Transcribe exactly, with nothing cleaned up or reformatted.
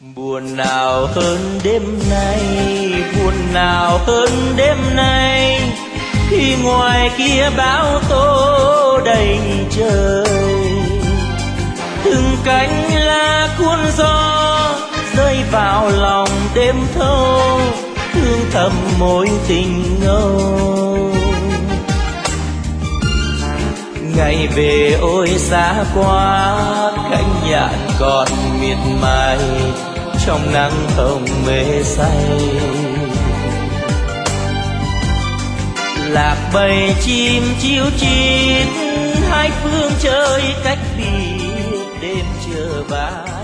Buồn nào hơn đêm nay, buồn nào hơn đêm nay, khi ngoài kia bão tố đầy trời. Từng cánh lá cuốn gió rơi vào lòng đêm thâu, thương thầm mối tình ngâu. Ngày về ôi xa quá, cánh nhạn còn miệt mài trong nắng hồng mê say. Lạc bầy chim chiêu chít, hai phương trời cách biệt, đêm chờ ba